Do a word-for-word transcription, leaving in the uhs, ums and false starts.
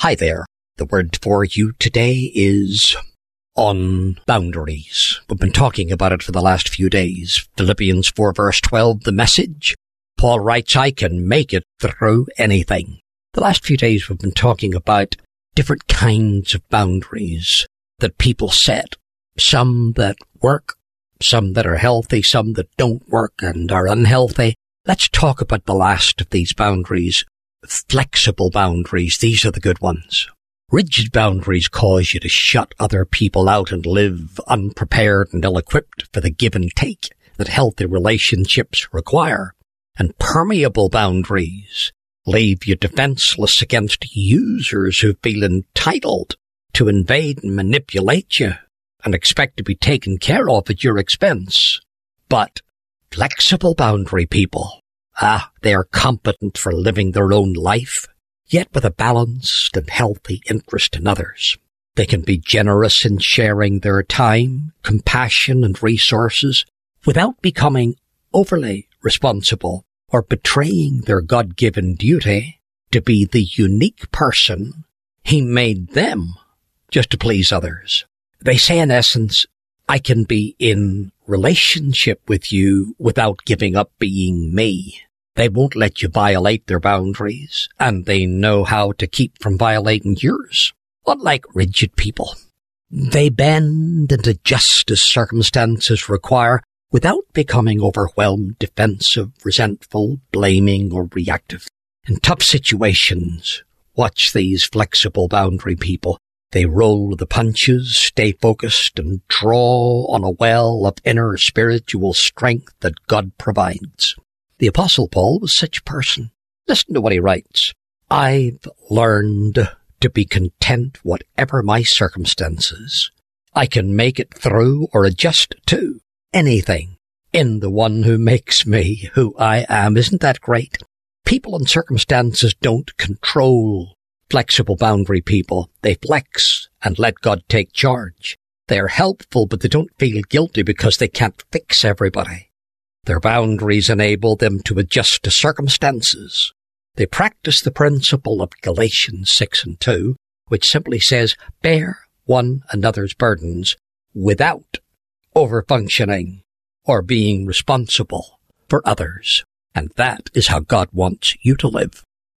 Hi there. The word for you today is on boundaries. We've been talking about it for the last few days. Philippians four verse twelve, the message. Paul writes, I can make it through anything. The last few days we've been talking about different kinds of boundaries that people set. Some that work, some that are healthy, some that don't work and are unhealthy. Let's talk about the last of these boundaries. Flexible boundaries. These are the good ones. Rigid boundaries cause you to shut other people out and live unprepared and ill-equipped for the give and take that healthy relationships require. And permeable boundaries leave you defenseless against users who feel entitled to invade and manipulate you and expect to be taken care of at your expense. But flexible boundary people, ah, they are competent for living their own life, yet with a balanced and healthy interest in others. They can be generous in sharing their time, compassion, and resources without becoming overly responsible or betraying their God-given duty to be the unique person He made them just to please others. They say, in essence, I can be in relationship with you without giving up being me. They won't let you violate their boundaries, and they know how to keep from violating yours. Unlike rigid people, they bend and adjust as circumstances require without becoming overwhelmed, defensive, resentful, blaming, or reactive. In tough situations, watch these flexible boundary people. They roll the punches, stay focused, and draw on a well of inner spiritual strength that God provides. The Apostle Paul was such a person. Listen to what he writes. I've learned to be content whatever my circumstances. I can make it through or adjust to anything in the one who makes me who I am. Isn't that great? People and circumstances don't control flexible boundary people. They flex and let God take charge. They're helpful, but they don't feel guilty because they can't fix everybody. Their boundaries enable them to adjust to circumstances. They practice the principle of Galatians six and two, which simply says, bear one another's burdens without overfunctioning or being responsible for others. And that is how God wants you to live.